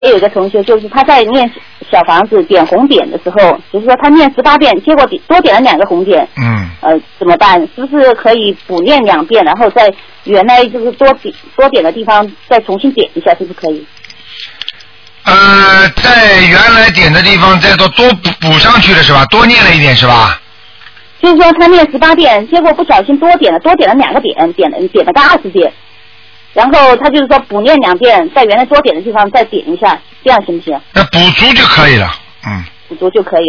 也有一个同学，就是他在念小房子点红点的时候，就是说他念18遍，结果多点了2个红点。怎么办？是不是可以补念2遍，然后在原来就是多点的地方再重新点一下，是不是可以？ 在原来点的地方再多补上去了是吧？多念了1点是吧？ 就是说他念18遍，结果不小心多点了2个点，点了个20遍。然后他就是说补念2遍，在原来多点的地方再点一下，这样行不行？ 那补足就可以了， 补足就可以